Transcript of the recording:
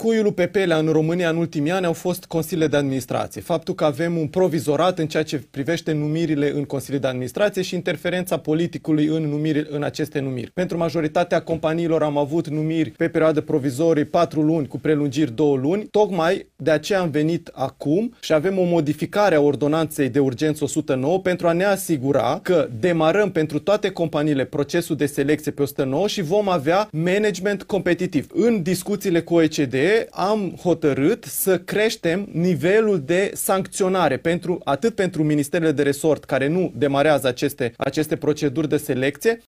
cuiul pe pelea în România în ultimii ani au fost consiliile de administrație. Faptul că avem un provizorat în ceea ce privește numirile în consiliile de administrație și interferența politicului în aceste numiri. Pentru majoritatea companiilor am avut numiri pe perioadă provizorie 4 luni cu prelungiri 2 luni. Tocmai de aceea am venit acum și avem o modificare a ordonanței de urgență 109 pentru a ne asigura că demarăm pentru toate companiile procesul de selecție pe 109 și vom avea management competitiv. În discuțiile cu OECD am hotărât să creștem nivelul de sancționare atât pentru ministerele de resort care nu demarează aceste proceduri de selecție,